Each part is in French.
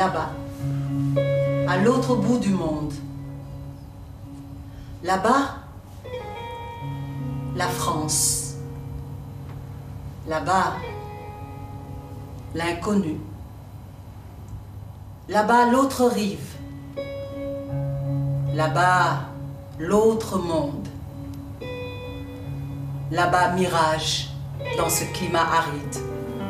là-bas, à l'autre bout du monde. Là-bas, la France. Là-bas, l'inconnu. Là-bas, l'autre rive. Là-bas, l'autre monde. Là-bas, mirage, dans ce climat aride.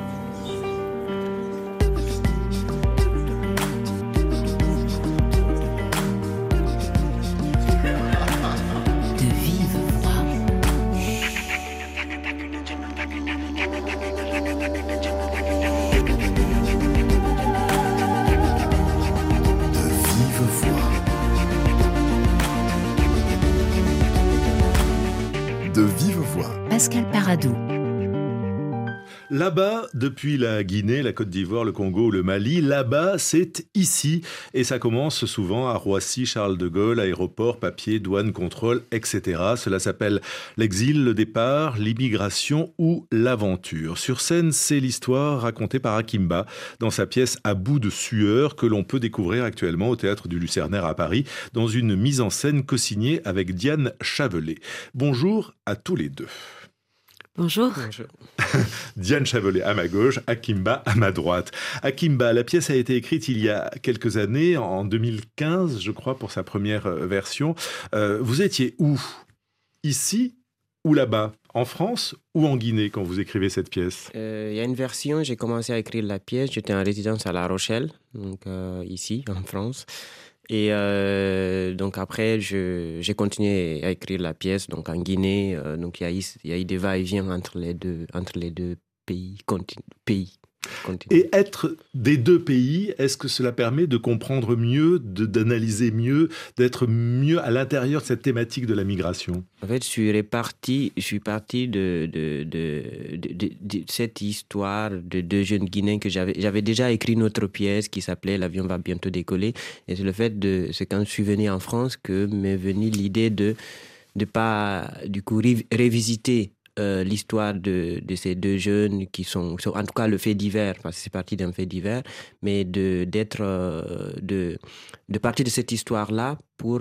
De vive voix. Pascal Paradou. Là-bas, depuis la Guinée, la Côte d'Ivoire, le Congo, le Mali, là-bas, c'est ici. Et ça commence souvent à Roissy, Charles de Gaulle, aéroport, papier, douane, contrôle, etc. Cela s'appelle l'exil, le départ, l'immigration ou l'aventure. Sur scène, c'est l'histoire racontée par Akimba dans sa pièce À bout de sueur que l'on peut découvrir actuellement au Théâtre du Lucernaire à Paris dans une mise en scène co-signée avec Diane Chavelet. Bonjour à tous les deux. Bonjour. Diane Chavelet à ma gauche, Akimba à ma droite. Akimba, la pièce a été écrite il y a quelques années, en 2015, je crois, pour sa première version. Vous étiez où ? Ici ou là-bas ? En France ou en Guinée quand vous écrivez cette pièce ? Il y a une version, j'ai commencé à écrire la pièce, j'étais en résidence à La Rochelle, donc ici, en France. Et donc après, j'ai continué à écrire la pièce donc en Guinée. Donc il y a eu des va-et-vient entre les deux pays. Et être des deux pays, est-ce que cela permet de comprendre mieux, d'analyser mieux, d'être mieux à l'intérieur de cette thématique de la migration ? En fait, je suis parti de cette histoire de deux jeunes Guinéens que j'avais déjà écrit une autre pièce qui s'appelait L'avion va bientôt décoller. Et c'est quand je suis venu en France que m'est venue l'idée de pas du coup révisiter l'histoire de ces deux jeunes qui sont en tout cas le fait divers, parce que c'est parti d'un fait divers, mais de partir de cette histoire-là pour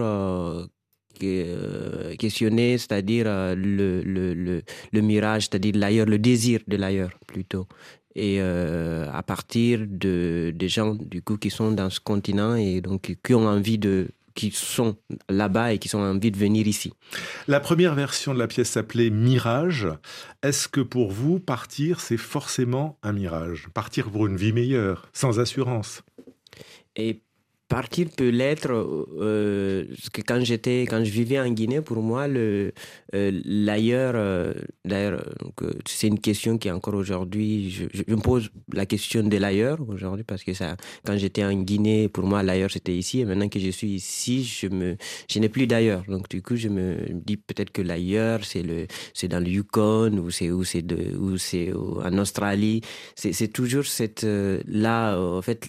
questionner, c'est-à-dire le mirage, c'est-à-dire l'ailleurs, le désir de l'ailleurs plutôt. Et à partir des gens du coup qui sont dans ce continent et donc qui sont là-bas et qui ont envie de venir ici. La première version de la pièce s'appelait Mirage. Est-ce que pour vous, partir, c'est forcément un mirage ? Partir pour une vie meilleure, sans assurance ? Et partir peut l'être, parce que quand je vivais en Guinée, pour moi, l'ailleurs, d'ailleurs, c'est une question qui encore aujourd'hui, je me pose la question de l'ailleurs aujourd'hui, parce que quand j'étais en Guinée, pour moi, l'ailleurs c'était ici, et maintenant que je suis ici, je n'ai plus d'ailleurs. Donc du coup, je me dis peut-être que l'ailleurs, c'est dans le Yukon, ou c'est en Australie. C'est toujours là, en fait,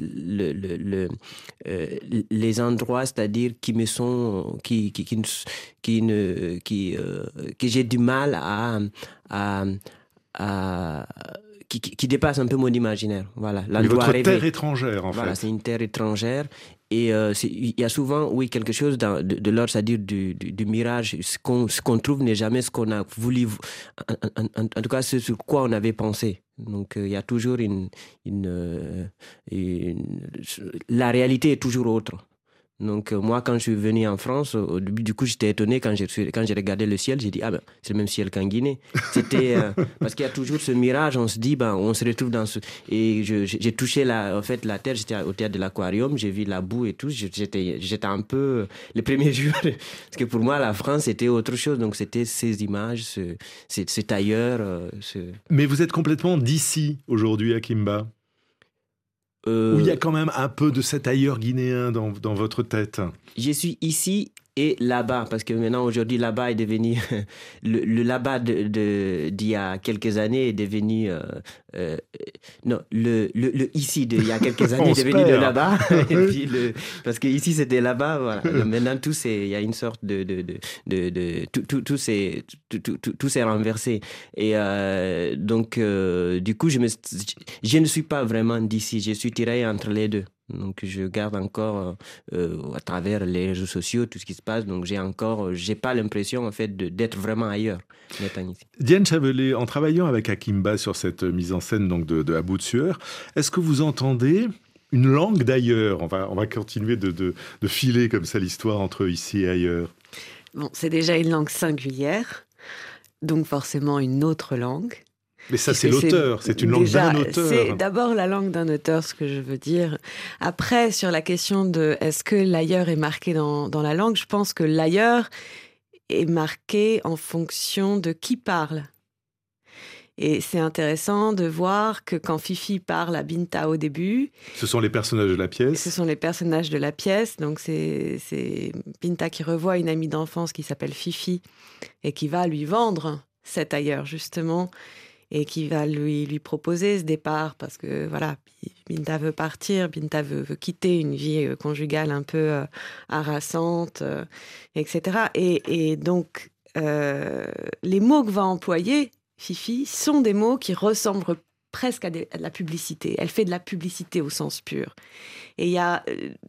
les endroits, c'est-à-dire que j'ai du mal qui dépasse un peu mon imaginaire. Voilà, l'endroit rêvé. Terre étrangère, en fait. Voilà, c'est une terre étrangère. Et il y a souvent, oui, quelque chose de l'ordre, c'est-à-dire du mirage. Ce qu'on trouve n'est jamais ce qu'on a voulu, en tout cas ce sur quoi on avait pensé. Donc il y a toujours la réalité est toujours autre. Donc moi, quand je suis venu en France, au début, du coup, j'étais étonné quand j'ai regardé le ciel. J'ai dit, c'est le même ciel qu'en Guinée. C'était parce qu'il y a toujours ce mirage. On se dit, on se retrouve dans ce... Et j'ai touché la terre. J'étais au théâtre de l'Aquarium. J'ai vu la boue et tout. J'étais un peu les premiers jours parce que pour moi, la France c'était autre chose. Donc c'était ces images, cet ailleurs. Mais vous êtes complètement d'ici aujourd'hui, Akimba. Où il y a quand même un peu de cet ailleurs guinéen dans votre tête. Je suis ici et là-bas, parce que maintenant, aujourd'hui, là-bas est devenu... le là-bas d'il y a quelques années est devenu... non, le ici d'il y a quelques années est devenu de là-bas. Et puis parce que ici, c'était là-bas. Voilà. Maintenant, il y a une sorte tout s'est renversé. Et donc, du coup, je ne suis pas vraiment d'ici. Je suis tiraillé entre les deux. Donc je garde encore à travers les réseaux sociaux tout ce qui se passe. Donc j'ai pas l'impression en fait d'être vraiment ailleurs. Diane Chavelet, en travaillant avec Akimba sur cette mise en scène donc de À bout de sueur, est-ce que vous entendez une langue d'ailleurs? On va continuer de filer comme ça l'histoire entre ici et ailleurs. Bon, c'est déjà une langue singulière, donc forcément une autre langue. Mais ça, c'est l'auteur, c'est une langue d'un auteur. C'est d'abord la langue d'un auteur, ce que je veux dire. Après, sur la question de est-ce que l'ailleurs est marqué dans la langue, je pense que l'ailleurs est marqué en fonction de qui parle. Et c'est intéressant de voir que quand Fifi parle à Binta au début... Ce sont les personnages de la pièce. Ce sont les personnages de la pièce. Donc c'est Binta qui revoit une amie d'enfance qui s'appelle Fifi et qui va lui vendre cet ailleurs, justement, et qui va lui proposer ce départ parce que, voilà, Binta veut partir, Binta veut quitter une vie conjugale un peu harassante, etc. Et donc, les mots que va employer Fifi sont des mots qui ressemblent presque à de la publicité. Elle fait de la publicité au sens pur. Et il y a...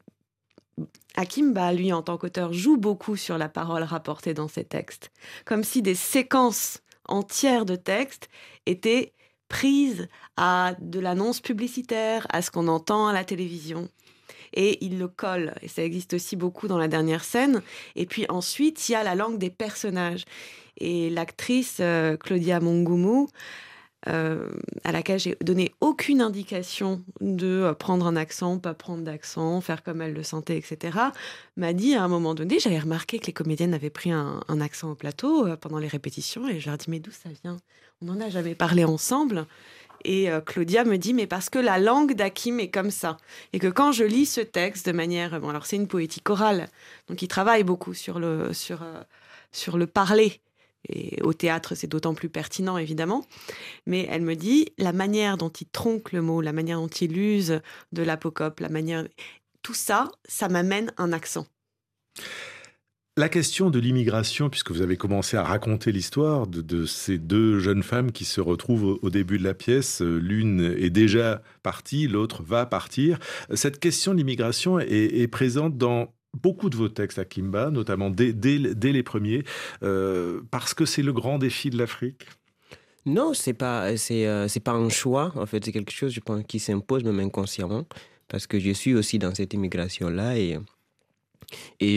Akimba, lui, en tant qu'auteur, joue beaucoup sur la parole rapportée dans ses textes. Comme si des séquences entières de textes étaient prises à de l'annonce publicitaire, à ce qu'on entend à la télévision. Et il le colle. Et ça existe aussi beaucoup dans la dernière scène. Et puis ensuite, il y a la langue des personnages. Et l'actrice Claudia Mongumu, à laquelle j'ai donné aucune indication de prendre un accent, pas prendre d'accent, faire comme elle le sentait, etc., m'a dit à un moment donné, j'avais remarqué que les comédiennes avaient pris un accent au plateau pendant les répétitions, et je leur dis, mais d'où ça vient? On n'en a jamais parlé ensemble. Et Claudia me dit, mais parce que la langue d'Hakim est comme ça. Et que quand je lis ce texte de manière... Bon, alors c'est une poétique orale, donc il travaille beaucoup sur le parler. Et au théâtre, c'est d'autant plus pertinent, évidemment. Mais elle me dit, la manière dont il tronque le mot, la manière dont il use de l'apocope, tout ça, ça m'amène un accent. La question de l'immigration, puisque vous avez commencé à raconter l'histoire de ces deux jeunes femmes qui se retrouvent au début de la pièce, l'une est déjà partie, l'autre va partir. Cette question de l'immigration est présente dans beaucoup de vos textes, Akimba, notamment dès les premiers, parce que c'est le grand défi de l'Afrique. Non, c'est pas un choix. En fait, c'est quelque chose, je pense, qui s'impose même inconsciemment, parce que je suis aussi dans cette immigration-là et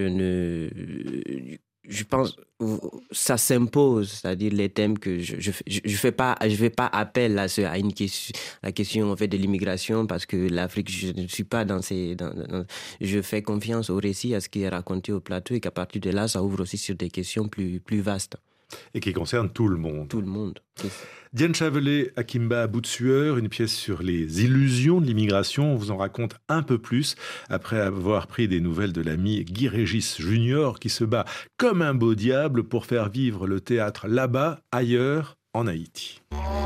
je pense ça s'impose, c'est-à-dire les thèmes que je fais pas appel à la question en fait de l'immigration, parce que l'Afrique, je ne suis pas je fais confiance au récit, à ce qui est raconté au plateau, et qu'à partir de là, ça ouvre aussi sur des questions plus vastes. Et qui concernent tout le monde. Tout le monde. Diane Chavelet, Akimba à bout de sueur, une pièce sur les illusions de l'immigration. On vous en raconte un peu plus après avoir pris des nouvelles de l'ami Guy Régis Junior, qui se bat comme un beau diable pour faire vivre le théâtre là-bas, ailleurs, en Haïti.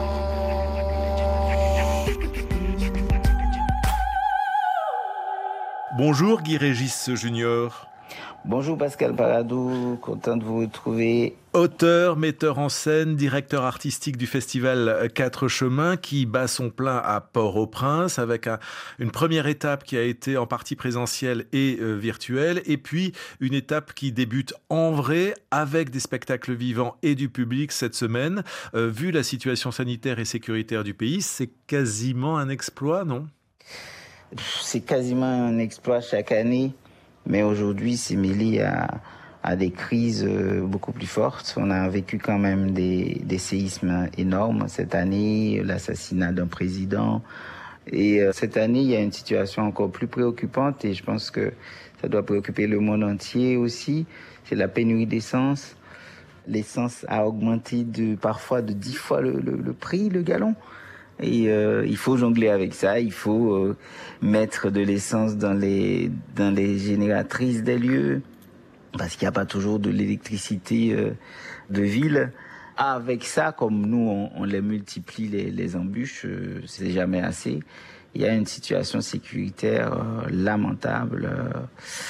Bonjour Guy Régis Junior. Bonjour Pascal Paradou, content de vous retrouver. Auteur, metteur en scène, directeur artistique du festival Quatre Chemins, qui bat son plein à Port-au-Prince, avec une première étape qui a été en partie présentielle et virtuelle, et puis une étape qui débute en vrai avec des spectacles vivants et du public cette semaine. Vu la situation sanitaire et sécuritaire du pays, c'est quasiment un exploit, non ? C'est quasiment un exploit chaque année. Mais aujourd'hui, c'est mêlé à des crises beaucoup plus fortes. On a vécu quand même des séismes énormes cette année, l'assassinat d'un président. Et cette année, il y a une situation encore plus préoccupante, et je pense que ça doit préoccuper le monde entier aussi. C'est la pénurie d'essence. L'essence a augmenté parfois de 10 fois le prix, le gallon. Et il faut jongler avec ça, il faut mettre de l'essence dans les génératrices des lieux, parce qu'il n'y a pas toujours de l'électricité de ville. Avec ça, comme nous, on les multiplie, les embûches, c'est jamais assez. Il y a une situation sécuritaire lamentable,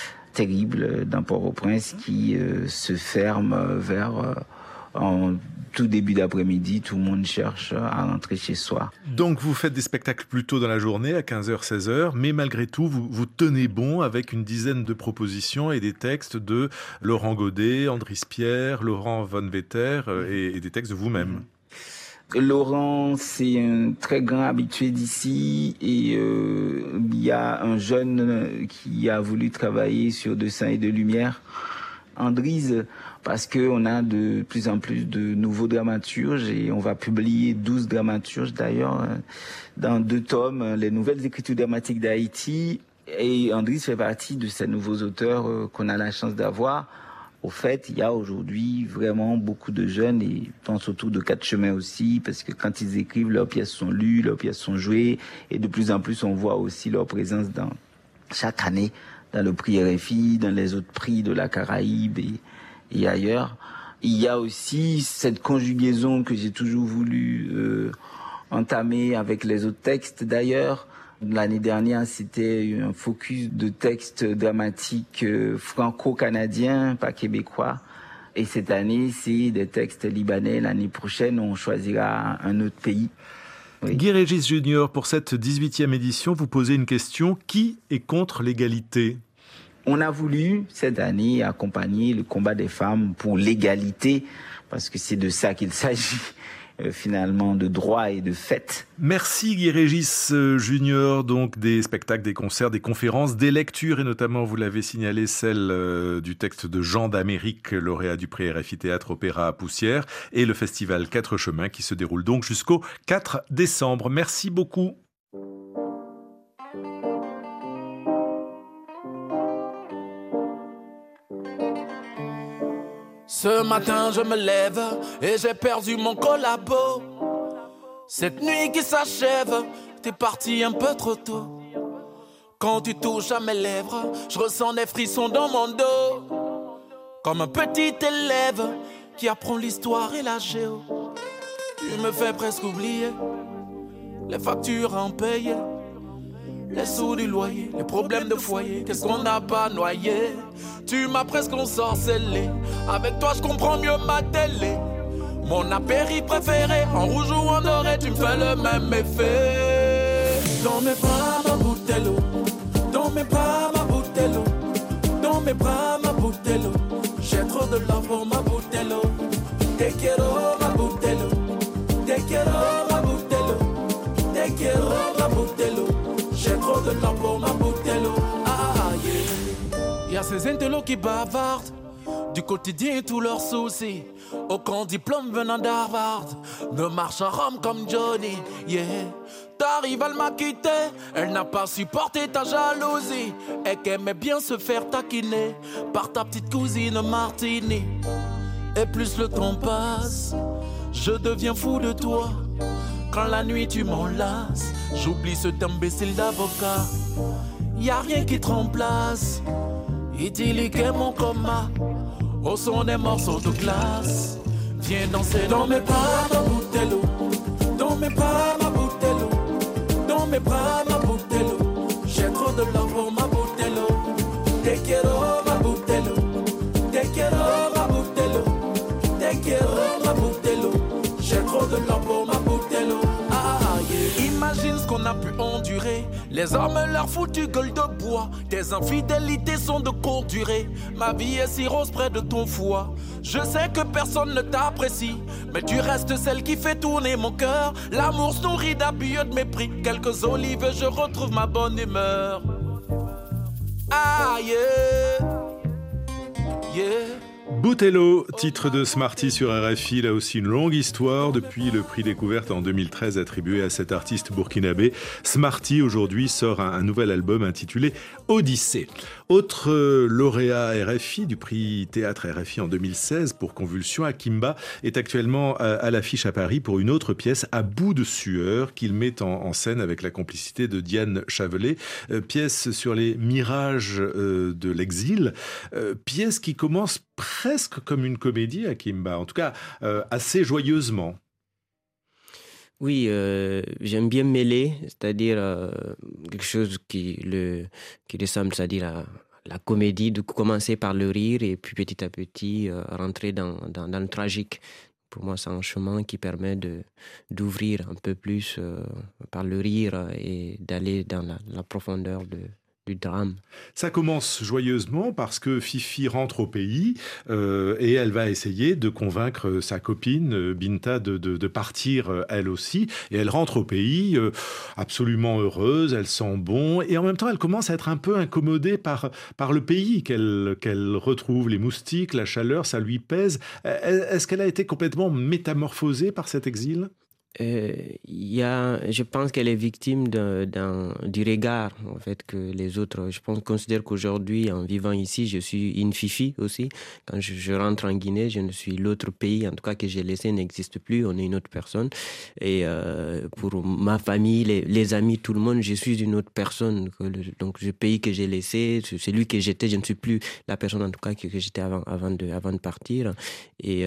terrible dans Port-au-Prince, qui se ferme en tout début d'après-midi, tout le monde cherche à rentrer chez soi. Donc vous faites des spectacles plus tôt dans la journée, à 15h, 16h, mais malgré tout, vous tenez bon avec une dizaine de propositions et des textes de Laurent Godet, Andris Pierre, Laurent Von Vetter et des textes de vous-même. Laurent, c'est un très grand habitué d'ici et il y a un jeune qui a voulu travailler sur De sang et de lumière. Andrise, parce qu'on a de plus en plus de nouveaux dramaturges et on va publier 12 dramaturges d'ailleurs dans 2 tomes, les nouvelles écritures dramatiques d'Haïti. Et Andrise fait partie de ces nouveaux auteurs qu'on a la chance d'avoir. Au fait, il y a aujourd'hui vraiment beaucoup de jeunes, et je pense autour de 4 chemins aussi, parce que quand ils écrivent, leurs pièces sont lues, leurs pièces sont jouées, et de plus en plus, on voit aussi leur présence chaque année dans le prix RFI, dans les autres prix de la Caraïbe et ailleurs. Il y a aussi cette conjugaison que j'ai toujours voulu entamer avec les autres textes d'ailleurs. L'année dernière, c'était un focus de textes dramatiques franco-canadiens, pas québécois. Et cette année, c'est des textes libanais. L'année prochaine, on choisira un autre pays. Oui. Guy Régis Junior, pour cette 18e édition, vous posez une question. Qui est contre l'égalité ? On a voulu, cette année, accompagner le combat des femmes pour l'égalité, parce que c'est de ça qu'il s'agit. Finalement de droit et de fait. Merci Guy Régis Junior, donc des spectacles, des concerts, des conférences, des lectures et notamment, vous l'avez signalé, celle du texte de Jean d'Amérique, lauréat du prix RFI Théâtre Opéra à Poussière, et le festival 4 Chemins qui se déroule donc jusqu'au 4 décembre. Merci beaucoup. Ce matin je me lève et j'ai perdu mon collabo. Cette nuit qui s'achève, t'es parti un peu trop tôt. Quand tu touches à mes lèvres, je ressens des frissons dans mon dos. Comme un petit élève qui apprend l'histoire et la géo. Tu me fais presque oublier les factures à en payer, les sous du loyer, les problèmes de foyer, qu'est-ce qu'on n'a pas noyé. Tu m'as presque ensorcelé, avec toi je comprends mieux ma télé. Mon apéri préféré, en rouge ou en doré, tu me fais le même effet. Dans mes bras ma bouteille, dans mes bras ma bouteille, dans mes bras ma bouteille. J'ai trop de love pour ma bouteille. Te quiero ma bouteille, te quiero ma bouteille, te quiero ma bouteille. J'ai trop de temps pour ma bouteille. Y'a ces intellos qui bavardent du quotidien et tous leurs soucis. Aucun diplôme venant d'Harvard ne marche en Rome comme Johnny. Yeah. T'arrives, elle m'a quitté. Elle n'a pas supporté ta jalousie et qu'aimait bien se faire taquiner par ta petite cousine Martini. Et plus le temps passe, je deviens fou de toi. Quand la nuit tu m'enlaces, j'oublie cet imbécile d'avocat. Y'a rien qui te remplace. Idyllique est mon coma, au son des morceaux de glace. Viens danser dans mes bras ma bouteille, dans mes bras ma bouteille, dans mes bras ma bouteille. J'ai trop de love pour ma bouteille. Te quiero ma bouteille, te quiero ma bouteille, te quiero ma bouteille. J'ai trop de love pour ma bouteille. Imagine ce qu'on a pu endurer. Les hommes leur foutu gueule de bois. Tes infidélités sont de courte durée. Ma vie est si rose près de ton foie. Je sais que personne ne t'apprécie, mais tu restes celle qui fait tourner mon cœur. L'amour se nourrit d'abus et de mépris. Quelques olives et je retrouve ma bonne humeur. Ah yeah, yeah. Boutello, titre de Smarty sur RFI, là aussi une longue histoire depuis le prix Découverte en 2013 attribué à cet artiste burkinabé. Smarty aujourd'hui sort un nouvel album intitulé Odyssée. Autre lauréat RFI du prix Théâtre RFI en 2016 pour Convulsion, Akimba est actuellement à l'affiche à Paris pour une autre pièce, À bout de sueur, qu'il met en scène avec la complicité de Diane Chavelet. Pièce sur les mirages de l'exil, pièce qui commence presque comme une comédie, Akimba, en tout cas assez joyeusement. Oui, j'aime bien mêler, c'est-à-dire quelque chose qui ressemble, c'est-à-dire à la comédie, de commencer par le rire et puis petit à petit rentrer dans le tragique. pour moi, c'est un chemin qui permet d'ouvrir un peu plus par le rire et d'aller dans la profondeur du drame. Ça commence joyeusement parce que Fifi rentre au pays et elle va essayer de convaincre sa copine Binta de partir elle aussi. Et elle rentre au pays absolument heureuse, elle sent bon. Et en même temps, elle commence à être un peu incommodée par le pays qu'elle retrouve. Les moustiques, la chaleur, ça lui pèse. Est-ce qu'elle a été complètement métamorphosée par cet exil ? Je pense qu'elle est victime du regard en fait, que les autres... Je considère qu'aujourd'hui, en vivant ici, je suis une Fifi aussi. Quand je rentre en Guinée, je ne suis l'autre pays, en tout cas que j'ai laissé, n'existe plus. On est une autre personne. Et pour ma famille, les amis, tout le monde, je suis une autre personne. Donc, le pays que j'ai laissé, celui que j'étais, je ne suis plus la personne en tout cas que j'étais avant de partir. Et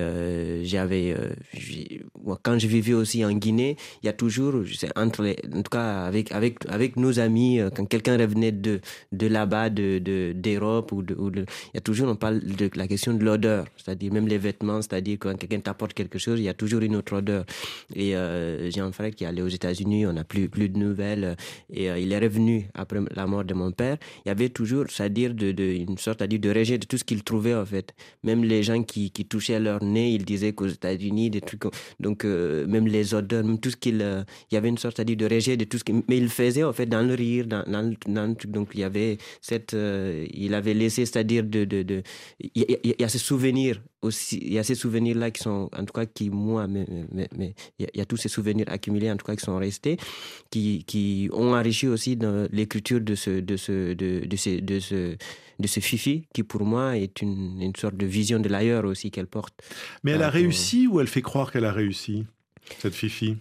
quand je vivais aussi en Guinée, il y a toujours, en tout cas avec nos amis, quand quelqu'un revenait de là-bas, d'Europe, il y a toujours, on parle de la question de l'odeur, c'est-à-dire même les vêtements, c'est-à-dire quand quelqu'un t'apporte quelque chose, il y a toujours une autre odeur. Et j'ai un frère qui est allé aux États-Unis, on n'a plus de nouvelles, et il est revenu après la mort de mon père. Il y avait toujours, c'est-à-dire une sorte de rejet de tout ce qu'il trouvait en fait. Même les gens qui touchaient leur nez, ils disaient qu'aux États-Unis, des trucs, donc même les odeurs, même tout ce il y avait une sorte de rejet de tout ce mais il faisait en fait dans le rire, dans donc il y avait il avait laissé, c'est-à-dire il y a ces souvenirs aussi, il y a ces souvenirs là qui sont en tout cas qui moi mais il y a tous ces souvenirs accumulés en tout cas qui sont restés, qui ont enrichi aussi dans l'écriture de ce Fifi, qui pour moi est une sorte de vision de l'ailleurs aussi qu'elle porte. Mais elle a réussi ou elle fait croire qu'elle a réussi, cette Fifi?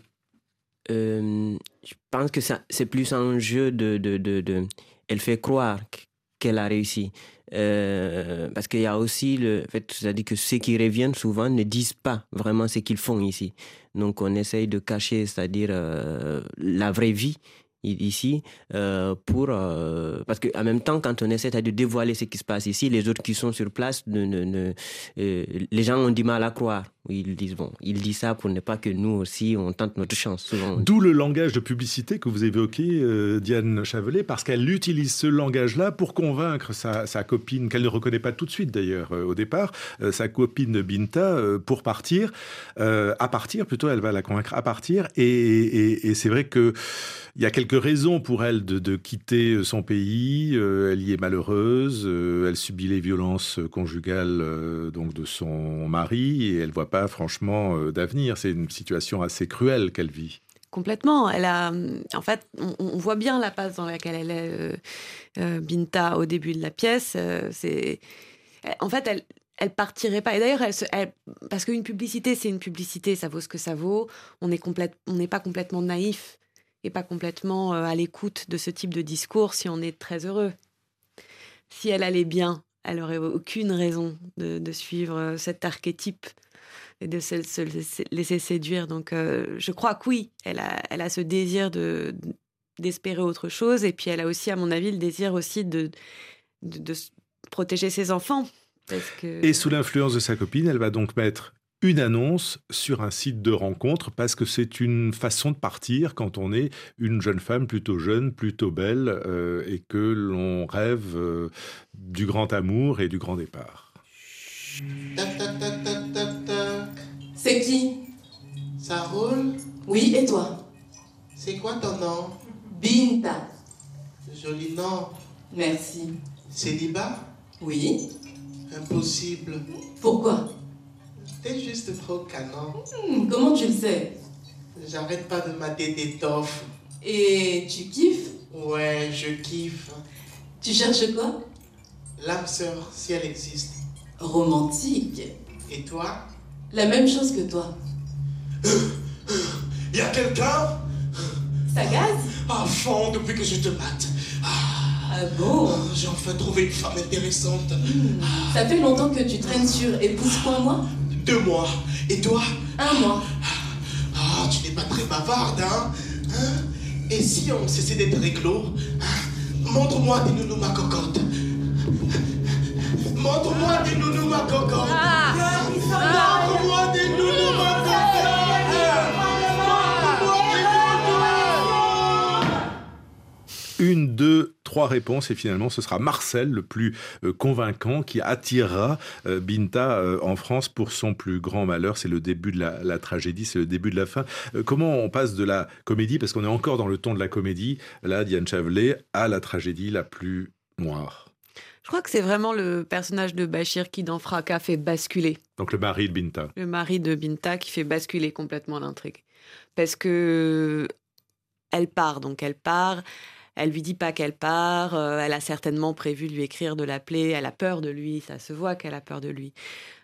Je pense que c'est plus un jeu elle fait croire qu'elle a réussi. Parce qu'il y a aussi le fait, c'est-à-dire que ceux qui reviennent souvent ne disent pas vraiment ce qu'ils font ici. Donc on essaye de cacher, c'est-à-dire la vraie vie ici, parce qu'en même temps, quand on essaie de dévoiler ce qui se passe ici, les autres qui sont sur place, les gens ont du mal à croire. Ils disent, il dit ça pour ne pas que nous aussi, on tente notre chance. Souvent. D'où le langage de publicité que vous évoquez, Diane Chavelet, parce qu'elle utilise ce langage-là pour convaincre sa copine, qu'elle ne reconnaît pas tout de suite d'ailleurs au départ, sa copine Binta, pour partir, à partir plutôt, elle va la convaincre à partir, et c'est vrai que il y a quelques raisons pour elle de quitter son pays. Elle y est malheureuse, elle subit les violences conjugales donc de son mari, et elle voit pas franchement d'avenir. C'est une situation assez cruelle qu'elle vit. Complètement. En fait, on voit bien la passe dans laquelle elle est, Binta, au début de la pièce. En fait, elle partirait pas. Et d'ailleurs, parce qu'une publicité, c'est une publicité, ça vaut ce que ça vaut. On n'est pas complètement naïf et pas complètement à l'écoute de ce type de discours si on est très heureux. Si elle allait bien, elle n'aurait aucune raison de suivre cet archétype et de se laisser séduire. Donc, je crois que oui, elle a ce désir d'espérer autre chose. Et puis, elle a aussi, à mon avis, le désir aussi de protéger ses enfants. Et sous l'influence de sa copine, elle va donc mettre une annonce sur un site de rencontre, parce que c'est une façon de partir quand on est une jeune femme plutôt jeune, plutôt belle, et que l'on rêve du grand amour et du grand départ. Tac, tac, tac, tac, tac, tac. C'est qui? Ça roule? Oui, et toi? C'est quoi ton nom? Binta. Joli nom. Merci. Célibat? Oui. Impossible. Pourquoi? T'es juste trop canon. Comment tu le sais? J'arrête pas de mater des toffes. Et tu kiffes? Ouais, je kiffe. Tu cherches quoi? L'âme sœur, si elle existe. Romantique. Et toi? La même chose que toi. Y a quelqu'un? Ça gaze? À fond depuis que je te mate. Ah bon? J'ai enfin trouvé une femme intéressante. Ça fait longtemps que tu traînes sur épouse-moi? 2 mois. Et toi? 1 mois. Ah, tu n'es pas très bavarde, hein? Et si on cessait d'être réglo? Montre-moi des nounous ma cocotte. Montre-moi des nounous ma cocotte. Montre-moi des nounous ma 1, 2, 3 réponses et finalement ce sera Marcel, le plus convaincant, qui attirera Binta en France pour son plus grand malheur. C'est le début de la tragédie, c'est le début de la fin. Comment on passe de la comédie, parce qu'on est encore dans le ton de la comédie, là, Diane Chavelet, à la tragédie la plus noire? Je crois que c'est vraiment le personnage de Bachir qui, dans Fracas, fait basculer. Donc le mari de Binta. Le mari de Binta qui fait basculer complètement l'intrigue. Parce que elle part, elle lui dit pas qu'elle part, elle a certainement prévu de lui écrire, de l'appeler, elle a peur de lui, ça se voit qu'elle a peur de lui.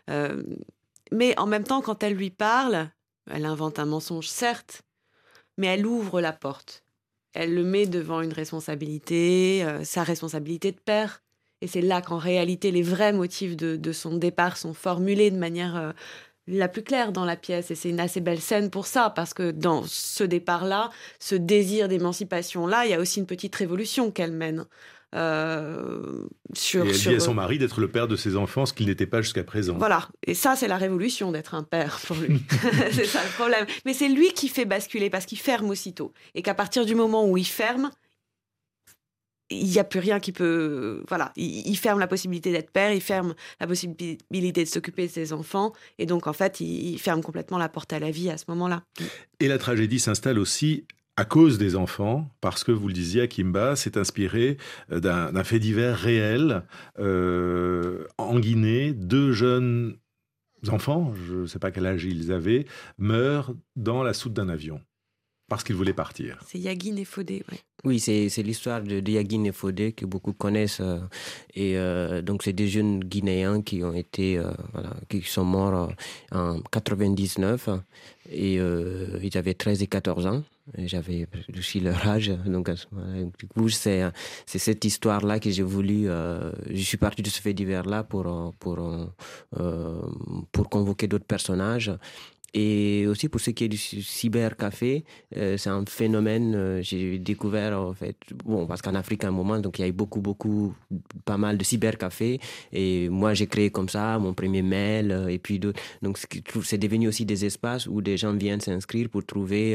Mais en même temps, quand elle lui parle, elle invente un mensonge, certes, mais elle ouvre la porte. Elle le met devant une responsabilité, sa responsabilité de père. Et c'est là qu'en réalité, les vrais motifs de son départ sont formulés de manière la plus claire dans la pièce. Et c'est une assez belle scène pour ça, parce que dans ce départ-là, ce désir d'émancipation-là, il y a aussi une petite révolution qu'elle mène. Et elle dit à son mari d'être le père de ses enfants, ce qu'il n'était pas jusqu'à présent. Voilà, et ça c'est la révolution d'être un père pour lui. C'est ça le problème. Mais c'est lui qui fait basculer, parce qu'il ferme aussitôt. Et qu'à partir du moment où il ferme, il n'y a plus rien qui peut... Voilà, il ferme la possibilité d'être père, il ferme la possibilité de s'occuper de ses enfants, et donc en fait, il ferme complètement la porte à la vie à ce moment-là. Et la tragédie s'installe aussi à cause des enfants, parce que, vous le disiez, Akimba s'est inspiré d'un fait divers réel. En Guinée, 2 jeunes enfants, je ne sais pas quel âge ils avaient, meurent dans la soute d'un avion, parce qu'ils voulaient partir. C'est Yagui Nefodé, oui. Oui, c'est l'histoire de Yagui Nefodé que beaucoup connaissent. Donc, c'est des jeunes Guinéens qui ont été, qui sont morts en 99. Et ils avaient 13 et 14 ans. Et j'avais aussi leur âge. Donc, du coup, c'est cette histoire-là que j'ai voulu... je suis parti de ce fait divers-là pour convoquer d'autres personnages. Et aussi pour ce qui est du cybercafé, c'est un phénomène, j'ai découvert en fait, parce qu'en Afrique à un moment, donc il y a eu pas mal de cybercafés, et moi j'ai créé comme ça mon premier mail, et puis d'autres. Donc c'est devenu aussi des espaces où des gens viennent s'inscrire pour trouver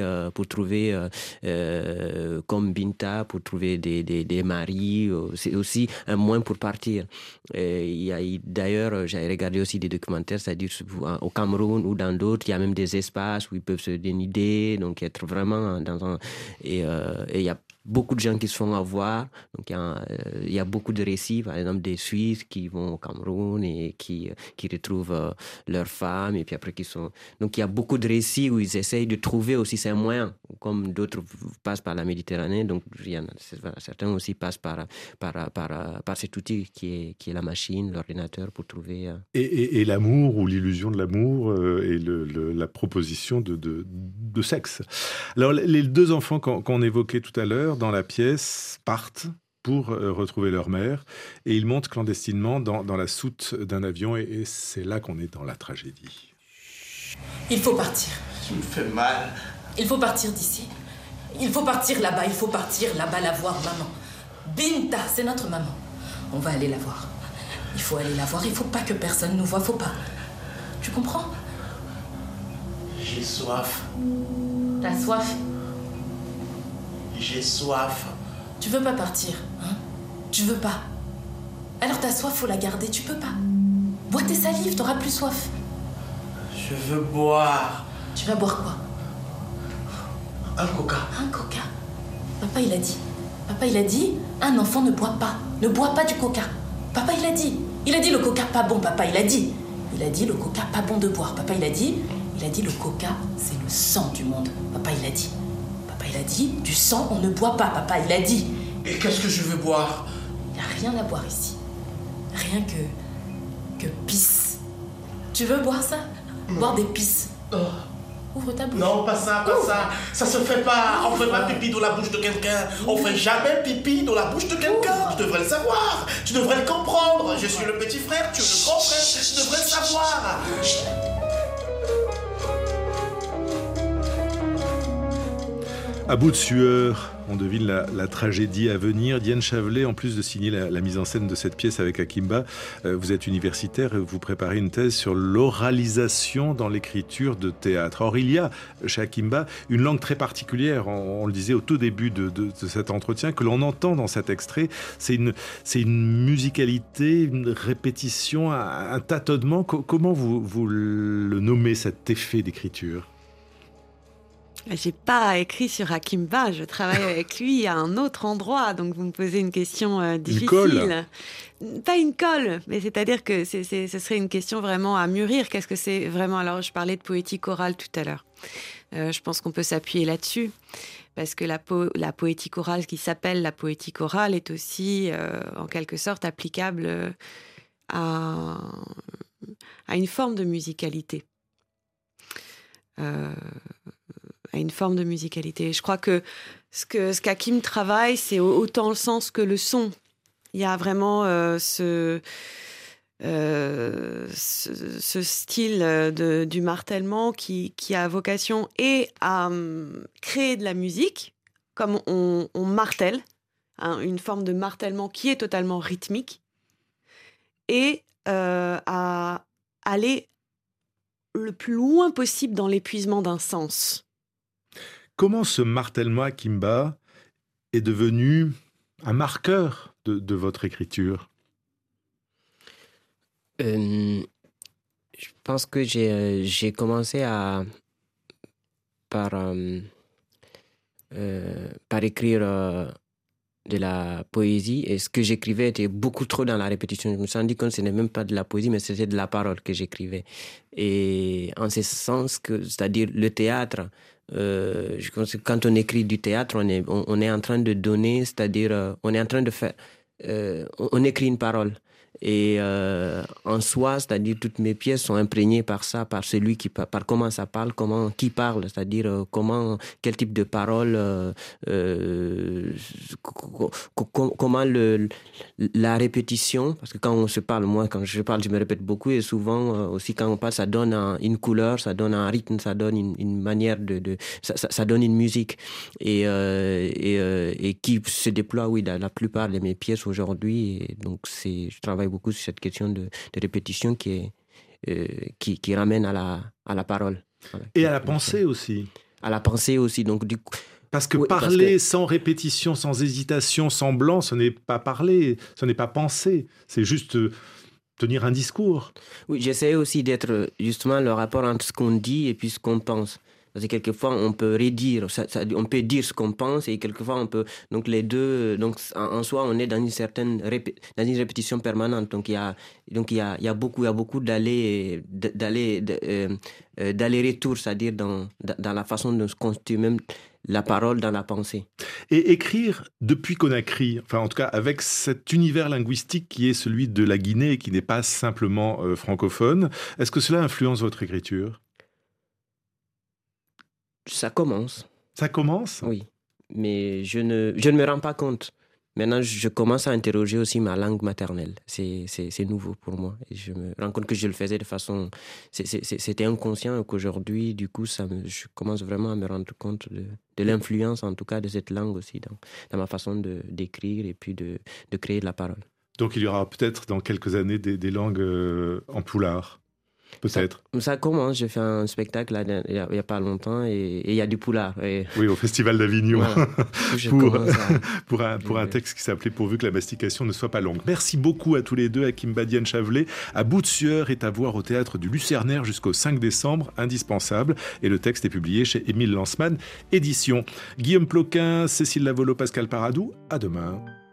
comme Binta, pour trouver des maris. C'est aussi un moyen pour partir. D'ailleurs, j'ai regardé aussi des documentaires, c'est-à-dire au Cameroun ou dans d'autres, il y a même des espaces où ils peuvent se dénuder, donc être vraiment dans un... Et il y a beaucoup de gens qui se font avoir. Donc il y a beaucoup de récits, par exemple des Suisses qui vont au Cameroun et qui retrouvent leurs femmes, et puis après qui sont... Donc il y a beaucoup de récits où ils essayent de trouver aussi ces moyens, comme d'autres passent par la Méditerranée. Donc certains aussi passent par cet outil qui est la machine, l'ordinateur, pour trouver... Et l'amour, ou l'illusion de l'amour, et la proposition de sexe. Alors les 2 enfants qu'on évoquait tout à l'heure dans la pièce partent pour retrouver leur mère, et ils montent clandestinement dans la soute d'un avion, et c'est là qu'on est dans la tragédie. Il faut partir. Tu me fais mal. Il faut partir d'ici. Il faut partir là-bas. Il faut partir là-bas la voir, maman. Binta, c'est notre maman. On va aller la voir. Il faut aller la voir. Il faut pas que personne nous voie. Faut pas. Tu comprends? J'ai soif. T'as soif? J'ai soif. Tu veux pas partir, hein? Tu veux pas. Alors ta soif, faut la garder. Tu peux pas. Bois tes salives, t'auras plus soif. Je veux boire. Tu vas boire quoi? Un coca. Un coca. Papa, il a dit. Papa, il a dit, un enfant ne boit pas. Ne boit pas du coca. Papa, il a dit. Il a dit le coca pas bon, papa, il a dit. Il a dit le coca pas bon de boire. Papa, il a dit le coca, c'est le sang du monde. Papa, il a dit. Papa, il a dit, du sang, on ne boit pas. Papa, il a dit. Et qu'est-ce que je veux boire? Il n'y a rien à boire ici. Rien que pisse. Tu veux boire ça? Boire des pisses. Ouvre ta bouche. Non, pas ça, pas ça. Ça se fait pas. On fait pas pipi dans la bouche de quelqu'un. On fait jamais pipi dans la bouche de quelqu'un. Tu devrais le savoir. Tu devrais le comprendre. Je suis le petit frère, tu es le grand frère. Tu devrais le savoir. À bout de sueur, on devine la tragédie à venir. Diane Chavelet, en plus de signer la mise en scène de cette pièce avec Akimba, vous êtes universitaire et vous préparez une thèse sur l'oralisation dans l'écriture de théâtre. Or, il y a chez Akimba une langue très particulière, on le disait au tout début de cet entretien, que l'on entend dans cet extrait. C'est une musicalité, une répétition, un tâtonnement. Comment vous le nommez, cet effet d'écriture ? J'ai pas écrit sur Akimba, je travaille avec lui à un autre endroit, donc vous me posez une question difficile. Une colle ? Pas une colle, mais c'est-à-dire que ce serait une question vraiment à mûrir. Qu'est-ce que c'est vraiment ? Alors, je parlais de poétique orale tout à l'heure. Je pense qu'on peut s'appuyer là-dessus, parce que la poétique orale, qui s'appelle la poétique orale, est aussi, en quelque sorte, applicable à une forme de musicalité. À une forme de musicalité. Je crois que ce qu'Hakim travaille, c'est autant le sens que le son. Il y a vraiment ce style du martèlement qui a vocation et à créer de la musique, comme on martèle, une forme de martèlement qui est totalement rythmique, et à aller le plus loin possible dans l'épuisement d'un sens. Comment ce martèlement Akimba est devenu un marqueur de votre écriture ? Je pense que j'ai commencé par écrire de la poésie, et ce que j'écrivais était beaucoup trop dans la répétition. Je me suis rendu compte que ce n'est même pas de la poésie, mais c'était de la parole que j'écrivais. Et en ce sens c'est-à-dire le théâtre, je pense que quand on écrit du théâtre, on est en train de donner, c'est-à-dire on est en train de faire, on écrit une parole. Et en soi, c'est-à-dire toutes mes pièces sont imprégnées par ça, par celui qui par comment ça parle, qui parle, c'est-à-dire quel type de parole, comment la répétition, parce que quand on se parle, moi quand je parle, je me répète beaucoup, et souvent aussi quand on parle, ça donne une couleur, ça donne un rythme, ça donne une manière ça donne une musique, et qui se déploie, oui, dans la plupart de mes pièces aujourd'hui. Et donc je travaille beaucoup sur cette question de répétition qui ramène à la parole. Voilà. Et à la pensée aussi. À la pensée aussi. Donc, du coup, parce que parler sans répétition, sans hésitation, sans blanc, ce n'est pas parler, ce n'est pas penser. C'est juste tenir un discours. Oui, j'essaie aussi d'être justement le rapport entre ce qu'on dit et puis ce qu'on pense. Parce que quelquefois, on peut redire, on peut dire ce qu'on pense, et quelquefois, on peut... Donc, les deux... Donc, en soi, on est dans une certaine dans une répétition permanente. Donc, il y a beaucoup d'aller-retour, c'est-à-dire dans la façon de se constituer même la parole dans la pensée. Et écrire depuis Conakry, enfin, en tout cas, avec cet univers linguistique qui est celui de la Guinée et qui n'est pas simplement francophone, est-ce que cela influence votre écriture ? Ça commence. Ça commence ? Oui, mais je ne me rends pas compte. Maintenant, je commence à interroger aussi ma langue maternelle. C'est nouveau pour moi. Et je me rends compte que je le faisais de façon... C'était inconscient, et qu'aujourd'hui, du coup, je commence vraiment à me rendre compte de l'influence, en tout cas, de cette langue aussi dans ma façon d'écrire et puis de créer de la parole. Donc, il y aura peut-être dans quelques années des langues en poulard. Peut-être. Ça commence. J'ai fait un spectacle là, il n'y a pas longtemps, et il y a du poulard. Oui, au Festival d'Avignon. Voilà. pour un texte qui s'appelait « Pourvu que la mastication ne soit pas longue ». Merci beaucoup à tous les deux, Akimba, Diane Chavelet. À bout de sueur est à voir au théâtre du Lucernaire jusqu'au 5 décembre, indispensable. Et le texte est publié chez Émile Lanzmann Éditions. Guillaume Ploquin, Cécile Lavolo, Pascal Paradou. À demain.